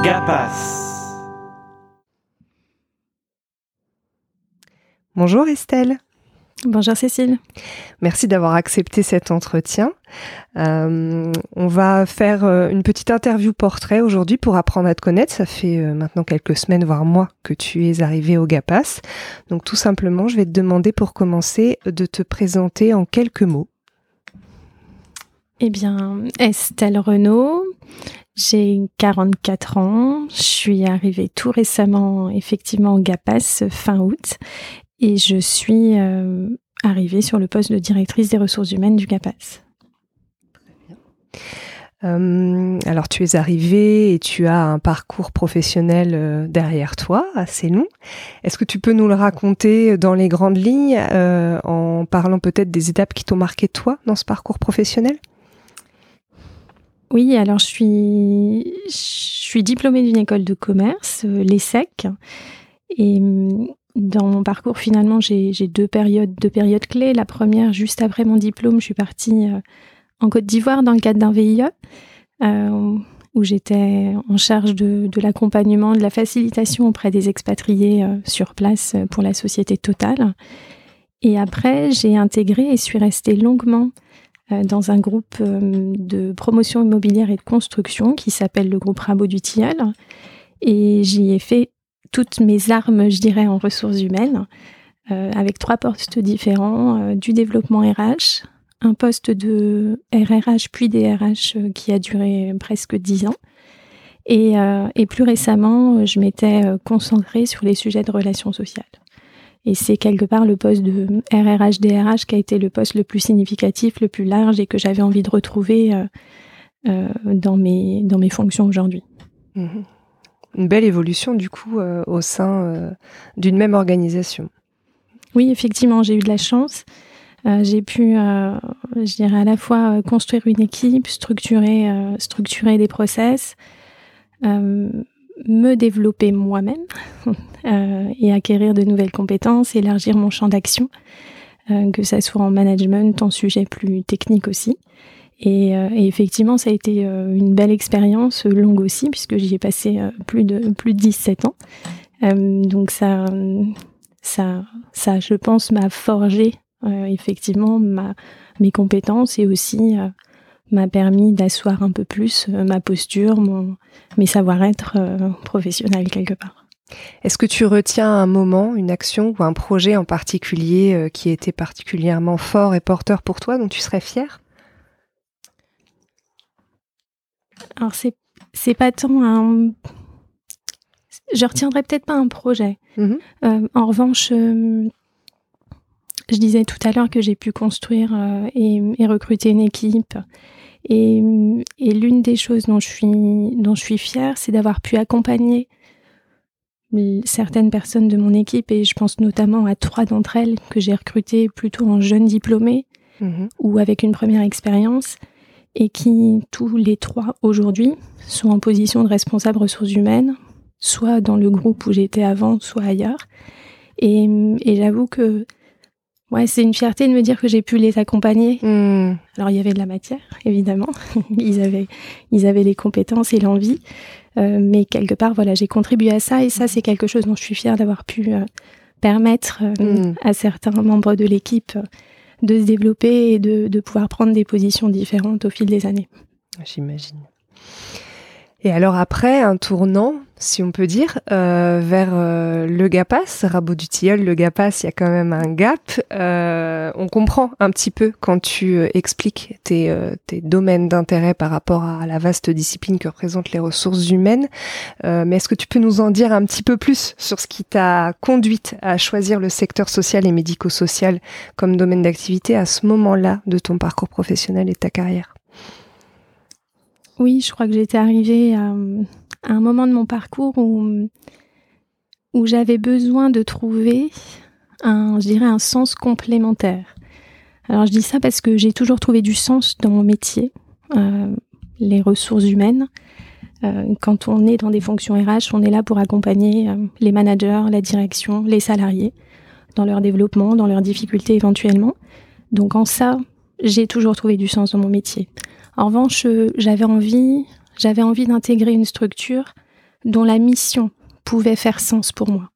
GAPAS. Bonjour Estelle. Bonjour Cécile. Merci d'avoir accepté cet entretien. On va faire une petite interview portrait aujourd'hui pour apprendre à te connaître. Ça fait maintenant quelques semaines, voire mois, que tu es arrivée au GAPAS. Donc tout simplement, je vais te demander pour commencer de te présenter en quelques mots. Eh bien, Estelle Renaud, j'ai 44 ans. Je suis arrivée tout récemment, effectivement, au GAPAS fin août. Et je suis arrivée sur le poste de directrice des ressources humaines du GAPAS. Alors, tu es arrivée et tu as un parcours professionnel derrière toi, assez long. Est-ce que tu peux nous le raconter dans les grandes lignes, en parlant peut-être des étapes qui t'ont marqué toi dans ce parcours professionnel ? Oui, alors je suis diplômée d'une école de commerce, l'ESSEC, et dans mon parcours, finalement, j'ai deux périodes clés. La première, juste après mon diplôme, je suis partie en Côte d'Ivoire dans le cadre d'un VIE, où j'étais en charge de l'accompagnement, de la facilitation auprès des expatriés sur place pour la société Total. Et après, j'ai intégré et suis restée longuement dans un groupe de promotion immobilière et de construction qui s'appelle le groupe Rabot du Tilleul. Et j'y ai fait toutes mes armes, je dirais, en ressources humaines, avec 3 postes différents, du développement RH, un poste de RRH puis DRH qui a duré presque 10 ans. Et plus récemment, je m'étais concentrée sur les sujets de relations sociales. Et c'est quelque part le poste de RRH-DRH qui a été le poste le plus significatif, le plus large et que j'avais envie de retrouver dans mes fonctions aujourd'hui. Mmh. Une belle évolution du coup au sein d'une même organisation. Oui, effectivement, j'ai eu de la chance. J'ai pu, je dirais, à la fois construire une équipe, structurer des process, me développer moi-même et acquérir de nouvelles compétences, élargir mon champ d'action, que ça soit en management, en sujet plus technique aussi. Et effectivement, ça a été une belle expérience, longue aussi, puisque j'y ai passé plus de 17 ans. Donc ça, je pense, m'a forgé effectivement mes compétences et aussi m'a permis d'asseoir un peu plus ma posture, mes savoir-être professionnels quelque part. Est-ce que tu retiens un moment, une action ou un projet en particulier qui était particulièrement fort et porteur pour toi, dont tu serais fière ? Alors c'est pas tant un... Je retiendrai peut-être pas un projet. En revanche, je disais tout à l'heure que j'ai pu construire et recruter une équipe. Et l'une des choses dont je suis fière, c'est d'avoir pu accompagner certaines personnes de mon équipe, et je pense notamment à 3 d'entre elles que j'ai recrutées plutôt en jeunes diplômés ou avec une première expérience, et qui, tous les 3 aujourd'hui, sont en position de responsable ressources humaines, soit dans le groupe où j'étais avant, soit ailleurs. Et j'avoue que c'est une fierté de me dire que j'ai pu les accompagner. Alors, il y avait de la matière, évidemment. Ils avaient les compétences et l'envie. Mais quelque part, j'ai contribué à ça. Et ça, c'est quelque chose dont je suis fière d'avoir pu permettre à certains membres de l'équipe de se développer et de pouvoir prendre des positions différentes au fil des années. J'imagine. Et alors après, un tournant, si on peut dire, vers le GAPAS, Rabot du Tilleul, le GAPAS, il y a quand même un gap. On comprend un petit peu quand tu expliques tes domaines d'intérêt par rapport à la vaste discipline que représentent les ressources humaines. Mais est-ce que tu peux nous en dire un petit peu plus sur ce qui t'a conduite à choisir le secteur social et médico-social comme domaine d'activité à ce moment-là de ton parcours professionnel et de ta carrière ? Oui, je crois que j'étais arrivée à un moment de mon parcours où j'avais besoin de trouver un sens complémentaire. Alors je dis ça parce que j'ai toujours trouvé du sens dans mon métier, les ressources humaines. Quand on est dans des fonctions RH, on est là pour accompagner les managers, la direction, les salariés dans leur développement, dans leurs difficultés éventuellement. Donc en ça, j'ai toujours trouvé du sens dans mon métier. En revanche, j'avais envie d'intégrer une structure dont la mission pouvait faire sens pour moi.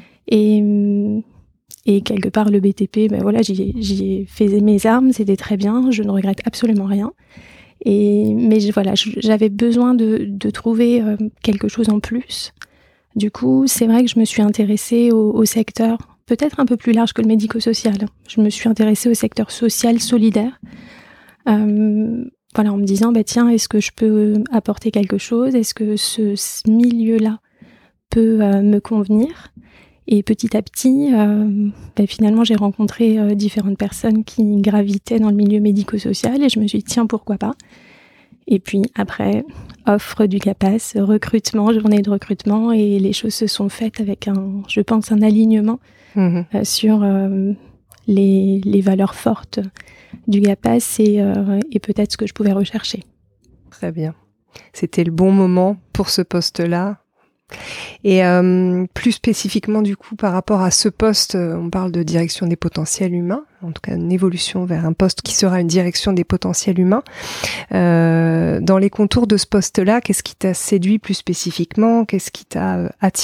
Et quelque part, le BTP, ben voilà, j'y ai fait mes armes, c'était très bien, je ne regrette absolument rien. Mais voilà, j'avais besoin de trouver quelque chose en plus. Du coup, c'est vrai que je me suis intéressée au secteur peut-être un peu plus large que le médico-social. Je me suis intéressée au secteur social solidaire. Voilà, en me disant, bah tiens, est-ce que je peux apporter quelque chose ? Est-ce que ce milieu-là peut me convenir ? Et petit à petit, finalement, j'ai rencontré différentes personnes qui gravitaient dans le milieu médico-social et je me suis dit, tiens, pourquoi pas ? Et puis après, offre du CAPAS, recrutement, journée de recrutement, et les choses se sont faites avec je pense, un alignement sur les valeurs fortes du CAPAS et peut-être ce que je pouvais rechercher. Très bien. C'était le bon moment pour ce poste-là. Et plus spécifiquement du coup par rapport à ce poste, on parle de direction des potentiels humains, en tout cas une évolution vers un poste qui sera une direction des potentiels humains. Dans les contours de ce poste-là, qu'est-ce qui t'a séduit plus spécifiquement ? Qu'est-ce qui t'a attiré ?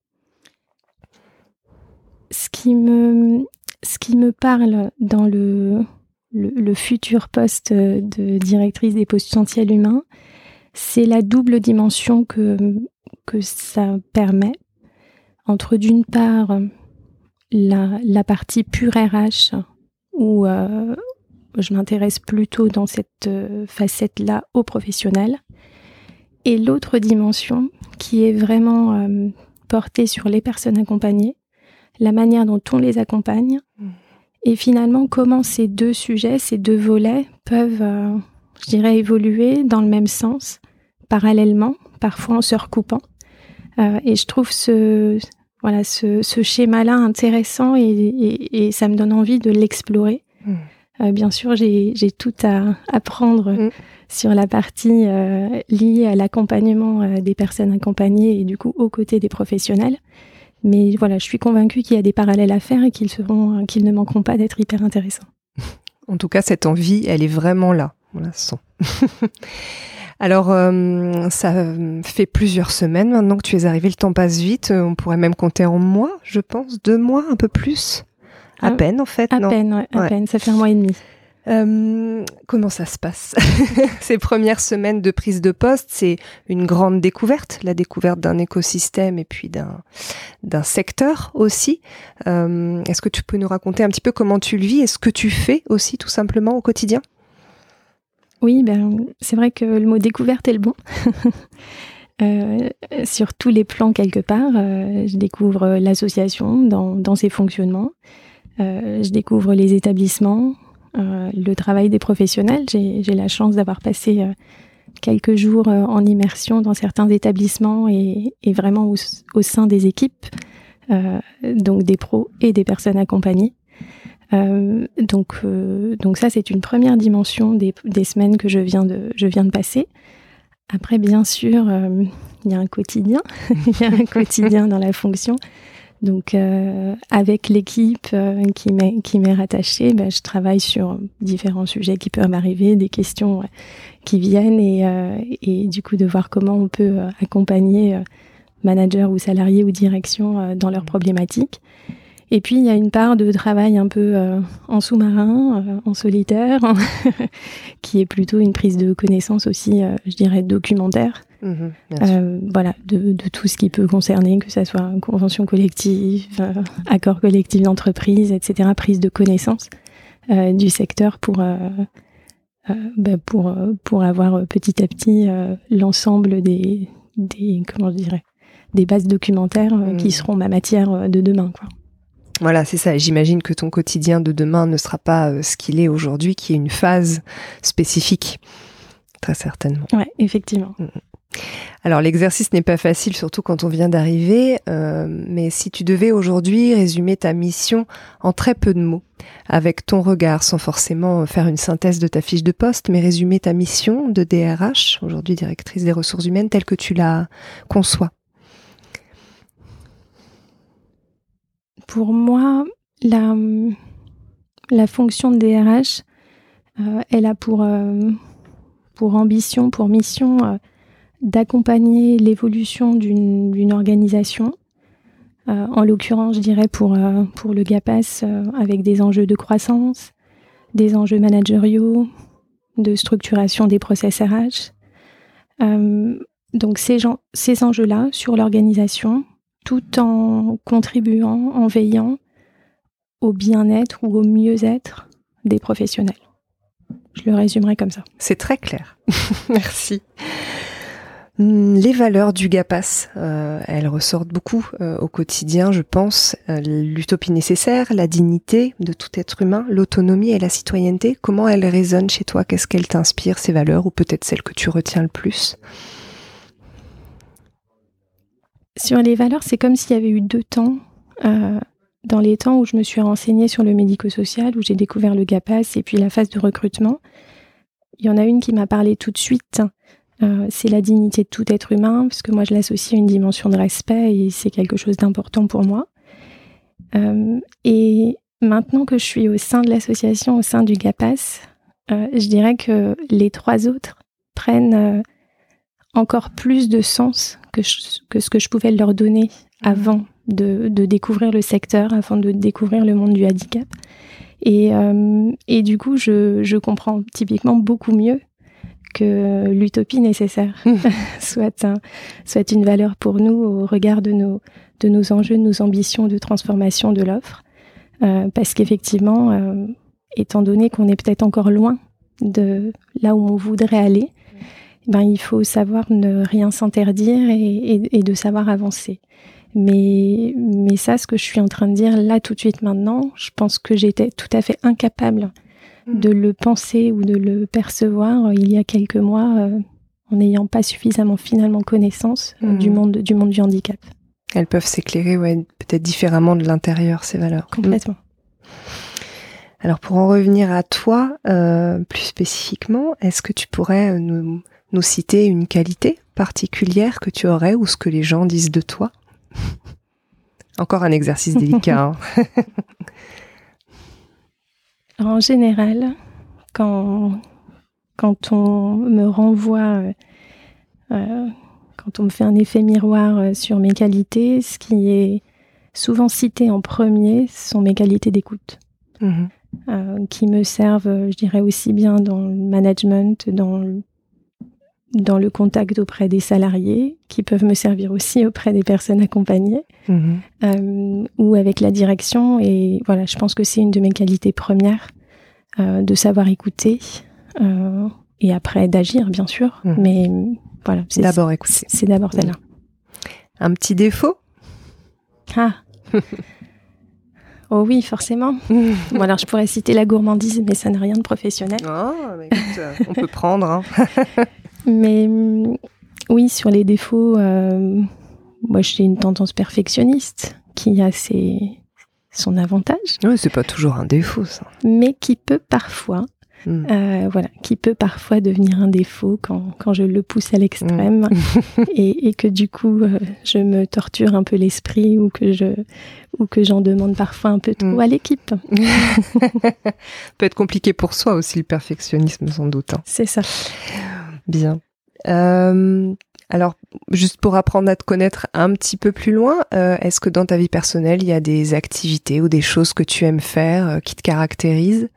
Ce qui me parle dans le futur poste de directrice des potentiels humains, c'est la double dimension que ça permet entre d'une part la partie pure RH où je m'intéresse plutôt dans cette facette-là aux professionnels et l'autre dimension qui est vraiment portée sur les personnes accompagnées, la manière dont on les accompagne et finalement comment ces deux sujets, ces deux volets peuvent, je dirais, évoluer dans le même sens, parallèlement, parfois en se recoupant. Et je trouve ce schéma-là intéressant et ça me donne envie de l'explorer. Bien sûr, j'ai tout à apprendre sur la partie liée à l'accompagnement des personnes accompagnées et du coup aux côtés des professionnels. Mais voilà, je suis convaincue qu'il y a des parallèles à faire et qu'ils ne manqueront pas d'être hyper intéressants. En tout cas, cette envie, elle est vraiment là. On la sent. Alors, ça fait plusieurs semaines maintenant que tu es arrivée. Le temps passe vite. On pourrait même compter en mois, je pense. 2 mois, un peu plus. À peine, en fait. À peine. Ça fait 1 mois et demi. Comment ça se passe ? Ces premières semaines de prise de poste, c'est une grande découverte, la découverte d'un écosystème et puis d'un secteur aussi. Est-ce que tu peux nous raconter un petit peu comment tu le vis et ce que tu fais aussi tout simplement au quotidien ? Oui, c'est vrai que le mot découverte est le bon. Sur tous les plans quelque part, je découvre l'association dans ses fonctionnements, je découvre les établissements, le travail des professionnels. J'ai la chance d'avoir passé quelques jours en immersion dans certains établissements et vraiment au sein des équipes, donc des pros et des personnes accompagnées. Donc ça, c'est une première dimension des semaines que je viens de passer. Après, bien sûr, il y a un quotidien. Il y a un quotidien dans la fonction. Donc, avec l'équipe qui m'est rattachée, je travaille sur différents sujets qui peuvent m'arriver, des questions qui viennent et du coup de voir comment on peut accompagner managers ou salariés ou direction dans leurs problématiques. Et puis, il y a une part de travail un peu en sous-marin, en solitaire, qui est plutôt une prise de connaissance aussi, je dirais, documentaire. Voilà, de tout ce qui peut concerner, que ça soit convention collective, accord collectif d'entreprise, etc., prise de connaissance du secteur pour avoir petit à petit l'ensemble des bases documentaires qui seront ma matière de demain, quoi. Voilà, c'est ça. J'imagine que ton quotidien de demain ne sera pas ce qu'il est aujourd'hui, qui est une phase spécifique, très certainement. Ouais, effectivement. Alors, l'exercice n'est pas facile, surtout quand on vient d'arriver, mais si tu devais aujourd'hui résumer ta mission en très peu de mots, avec ton regard, sans forcément faire une synthèse de ta fiche de poste, mais résumer ta mission de DRH, aujourd'hui directrice des ressources humaines, telle que tu la conçois. Pour moi, la fonction de DRH, elle a pour ambition, pour mission, d'accompagner l'évolution d'une organisation. En l'occurrence, je dirais pour le GAPAS, avec des enjeux de croissance, des enjeux managériaux, de structuration des process RH. Donc ces enjeux-là sur l'organisation, tout en contribuant, en veillant au bien-être ou au mieux-être des professionnels. Je le résumerai comme ça. C'est très clair. Merci. Les valeurs du GAPAS, elles ressortent beaucoup au quotidien, je pense. L'utopie nécessaire, la dignité de tout être humain, l'autonomie et la citoyenneté. Comment elles résonnent chez toi? Qu'est-ce qu'elles t'inspirent, ces valeurs, ou peut-être celles que tu retiens le plus? Sur les valeurs, c'est comme s'il y avait eu deux temps. Dans les temps où je me suis renseignée sur le médico-social, où j'ai découvert le GAPAS et puis la phase de recrutement, il y en a une qui m'a parlé tout de suite. C'est la dignité de tout être humain, parce que moi je l'associe à une dimension de respect et c'est quelque chose d'important pour moi. Et maintenant que je suis au sein de l'association, au sein du GAPAS, je dirais que les trois autres prennent encore plus de sens que ce que je pouvais leur donner avant de découvrir le secteur, avant de découvrir le monde du handicap. Et du coup, je comprends typiquement beaucoup mieux que l'utopie nécessaire soit une valeur pour nous au regard de nos enjeux, de nos ambitions de transformation de l'offre. Parce qu'effectivement, étant donné qu'on est peut-être encore loin de là où on voudrait aller, il faut savoir ne rien s'interdire et de savoir avancer. Mais ça, ce que je suis en train de dire là tout de suite maintenant, je pense que j'étais tout à fait incapable de le penser ou de le percevoir il y a quelques mois en n'ayant pas suffisamment finalement connaissance du monde du handicap. Elles peuvent s'éclairer peut-être différemment de l'intérieur, ces valeurs. Complètement. Alors pour en revenir à toi, plus spécifiquement, est-ce que tu pourrais nous citer une qualité particulière que tu aurais ou ce que les gens disent de toi? Encore un exercice délicat. En général, quand on me renvoie, quand on me fait un effet miroir sur mes qualités, ce qui est souvent cité en premier sont mes qualités d'écoute, qui me servent, je dirais, aussi bien dans le management, dans le contact auprès des salariés, qui peuvent me servir aussi auprès des personnes accompagnées, ou avec la direction. Et voilà, je pense que c'est une de mes qualités premières, de savoir écouter, et après d'agir, bien sûr. Mais voilà, c'est d'abord écouter. C'est d'abord celle-là. Un petit défaut? Oh oui, forcément. Bon, alors je pourrais citer la gourmandise, mais ça n'a rien de professionnel. Oh, mais écoute, on peut prendre. Mais oui, sur les défauts, moi j'ai une tendance perfectionniste qui a son avantage. Oui, c'est pas toujours un défaut, ça. Mais qui peut parfois, devenir un défaut quand je le pousse à l'extrême et que du coup je me torture un peu l'esprit ou que j'en demande parfois un peu trop à l'équipe. Peut être compliqué pour soi aussi, le perfectionnisme, sans doute. C'est ça. Bien. Alors, juste pour apprendre à te connaître un petit peu plus loin, est-ce que dans ta vie personnelle, il y a des activités ou des choses que tu aimes faire qui te caractérisent?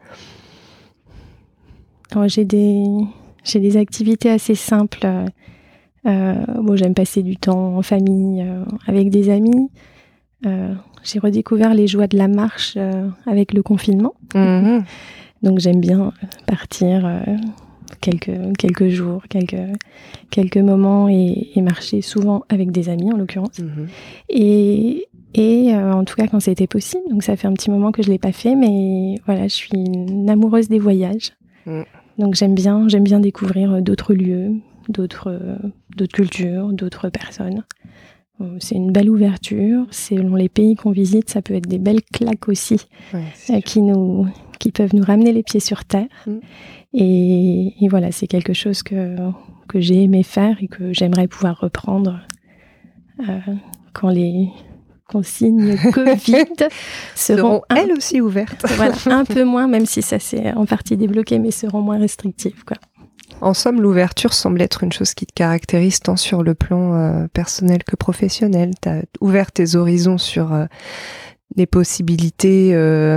Alors, j'ai des activités assez simples. J'aime passer du temps en famille, avec des amis. J'ai redécouvert les joies de la marche avec le confinement. Donc, j'aime bien partir quelques jours, quelques moments et marcher souvent avec des amis en l'occurrence. Et en tout cas quand c'était possible, donc ça fait un petit moment que je l'ai pas fait, mais voilà, je suis une amoureuse des voyages. Donc j'aime bien découvrir d'autres lieux, d'autres cultures, d'autres personnes. C'est une belle ouverture. Selon les pays qu'on visite, ça peut être des belles claques aussi, qui peuvent nous ramener les pieds sur terre. Et voilà, c'est quelque chose que j'ai aimé faire et que j'aimerais pouvoir reprendre quand les consignes Covid seront elles aussi ouvertes. Voilà, un peu moins, même si ça s'est en partie débloqué, mais seront moins restrictives, quoi. En somme, l'ouverture semble être une chose qui te caractérise tant sur le plan personnel que professionnel. Tu as ouvert tes horizons sur les possibilités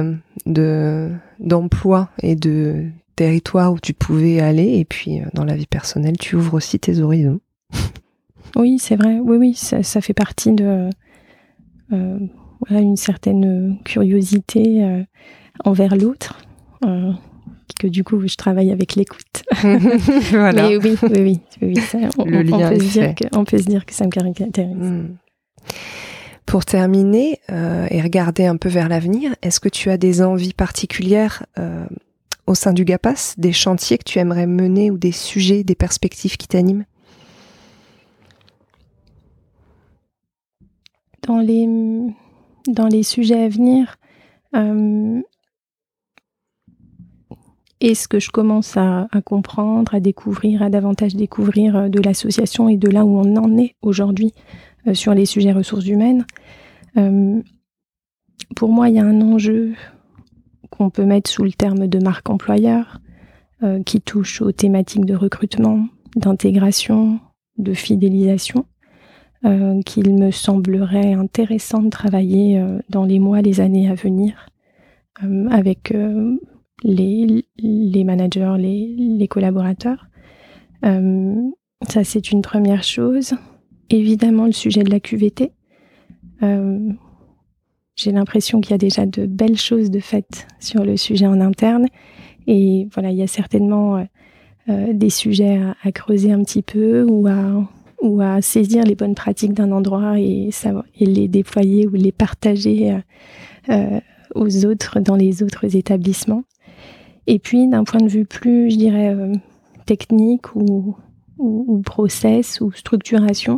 d'emploi et de territoire où tu pouvais aller. Et puis, dans la vie personnelle, tu ouvres aussi tes horizons. Oui, c'est vrai. Oui, ça fait partie de une certaine curiosité envers l'autre. Que du coup, je travaille avec l'écoute. Voilà. Mais oui. Ça, le lien est fait. On peut se dire que ça me caractérise. Pour terminer et regarder un peu vers l'avenir, est-ce que tu as des envies particulières au sein du GAPAS, des chantiers que tu aimerais mener ou des sujets, des perspectives qui t'animent? Dans les sujets à venir, et ce que je commence à comprendre, à découvrir, à davantage découvrir de l'association et de là où on en est aujourd'hui sur les sujets ressources humaines, pour moi, il y a un enjeu qu'on peut mettre sous le terme de marque employeur, qui touche aux thématiques de recrutement, d'intégration, de fidélisation, qu'il me semblerait intéressant de travailler dans les mois, les années à venir, avec les managers, les collaborateurs. Ça, c'est une première chose. Évidemment, le sujet de la QVT. J'ai l'impression qu'il y a déjà de belles choses de faites sur le sujet en interne. Et voilà, il y a certainement des sujets à creuser un petit peu ou à saisir les bonnes pratiques d'un endroit et les déployer ou les partager aux autres dans les autres établissements. Et puis, d'un point de vue plus, je dirais, technique ou process ou structuration,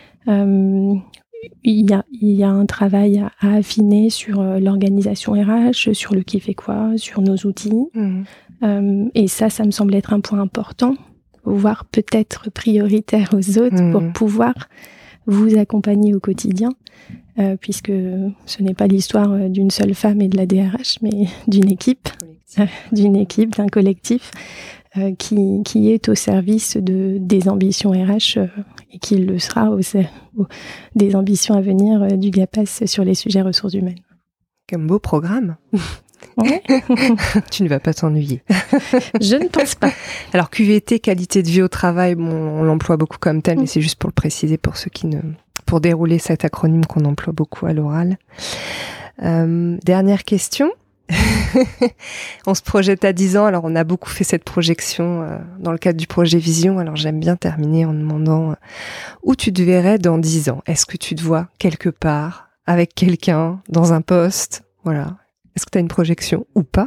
il y a un travail à affiner sur l'organisation RH, sur le qui fait quoi, sur nos outils. Et ça me semble être un point important, voire peut-être prioritaire aux autres pour pouvoir vous accompagner au quotidien, puisque ce n'est pas l'histoire d'une seule femme et de la DRH, mais d'une équipe, d'un collectif qui est au service des ambitions RH et qui le sera des ambitions à venir du GAPAS sur les sujets ressources humaines. Quel beau programme. Ouais. Tu ne vas pas t'ennuyer. Je ne pense pas. Alors QVT, qualité de vie au travail, bon, on l'emploie beaucoup comme tel, mais c'est juste pour le préciser pour ceux pour dérouler cet acronyme qu'on emploie beaucoup à l'oral. Dernière question. On se projette à 10 ans, alors on a beaucoup fait cette projection dans le cadre du projet Vision, alors j'aime bien terminer en demandant où tu te verrais dans 10 ans. Est-ce que tu te vois quelque part, avec quelqu'un, dans un poste? Voilà. Est-ce que tu as une projection ou pas?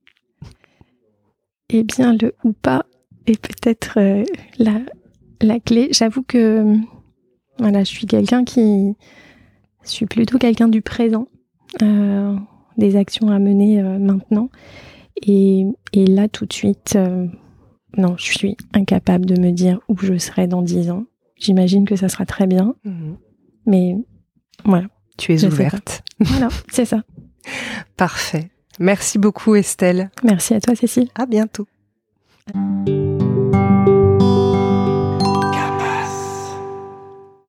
Eh bien, le ou pas est peut-être la clé. J'avoue que voilà, je suis plutôt quelqu'un du présent, des actions à mener maintenant. Et là, tout de suite, non, je suis incapable de me dire où je serai dans 10 ans. J'imagine que ça sera très bien, mais voilà. Tu es ouverte. Voilà, c'est ça. Parfait. Merci beaucoup Estelle. Merci à toi Cécile. À bientôt.